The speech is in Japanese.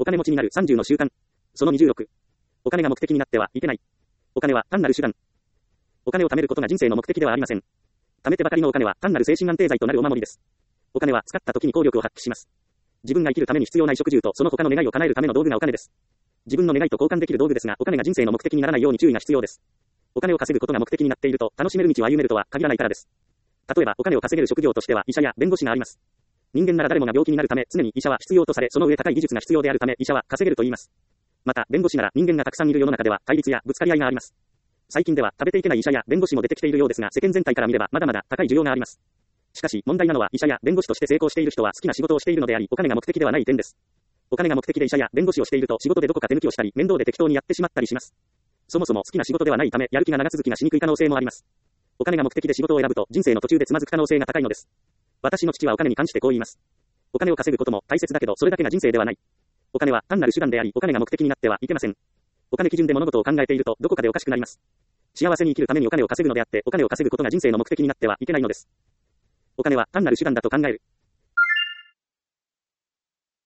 金持ちになる30の習慣。その26。お金が目的になってはいけない。お金は単なる手段。お金を貯めることが人生の目的ではありません。貯めてばかりのお金は単なる精神安定剤となるお守りです。お金は使った時に効力を発揮します。自分が生きるために必要な衣食住とその他の願いを叶えるための道具がお金です。自分の願いと交換できる道具ですが、お金が人生の目的にならないように注意が必要です。お金を稼ぐことが目的になっていると楽しめる道を歩めるとは限らないからです。例えばお金を稼げる職業としては医者や弁護士があります。人間なら誰もが病気になるため常に医者は必要とされ、その上高い技術が必要であるため医者は稼げると言います。また弁護士なら人間がたくさんいる世の中では対立やぶつかり合いがあります。最近では食べていけない医者や弁護士も出てきているようですが、世間全体から見ればまだまだ高い需要があります。しかし問題なのは医者や弁護士として成功している人は好きな仕事をしているのであり、お金が目的ではない点です。お金が目的で医者や弁護士をしていると仕事でどこか手抜きをしたり面倒で適当にやってしまったりします。そもそも好きな仕事ではないためやる気が長続きがしにくい可能性もあります。お金が目的で仕事を選ぶと人生の途中でつまずく可能性が高いのです。私の父はお金に関してこう言います。お金を稼ぐことも大切だけどそれだけが人生ではない。お金は単なる手段であり、お金が目的になってはいけません。お金基準で物事を考えているとどこかでおかしくなります。幸せに生きるためにお金を稼ぐのであって、お金を稼ぐことが人生の目的になってはいけないのです。お金は単なる手段だと考える。